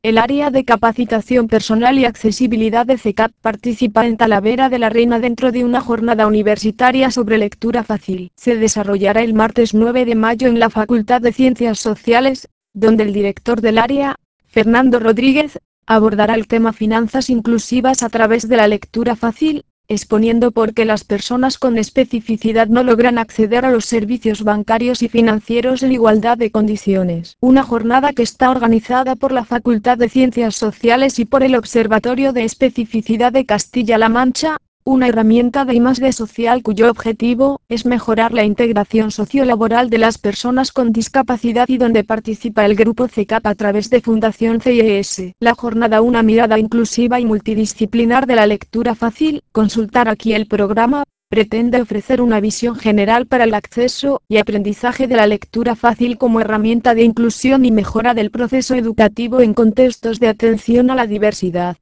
El área de capacitación personal y accesibilidad de CECAP participa en Talavera de la Reina dentro de una jornada universitaria sobre lectura fácil. Se desarrollará el martes 9 de mayo en la Facultad de Ciencias Sociales, donde el director del área, Fernando Rodríguez, abordará el tema finanzas inclusivas a través de la lectura fácil, exponiendo por qué las personas con especificidad no logran acceder a los servicios bancarios y financieros en igualdad de condiciones. Una jornada que está organizada por la Facultad de Ciencias Sociales y por el Observatorio de Especificidad de Castilla-La Mancha, una herramienta de I+D social cuyo objetivo es mejorar la integración sociolaboral de las personas con discapacidad y donde participa el grupo CECAP a través de Fundación CIES. La jornada Una mirada inclusiva y multidisciplinar de la lectura fácil, consultar aquí el programa, pretende ofrecer una visión general para el acceso y aprendizaje de la lectura fácil como herramienta de inclusión y mejora del proceso educativo en contextos de atención a la diversidad.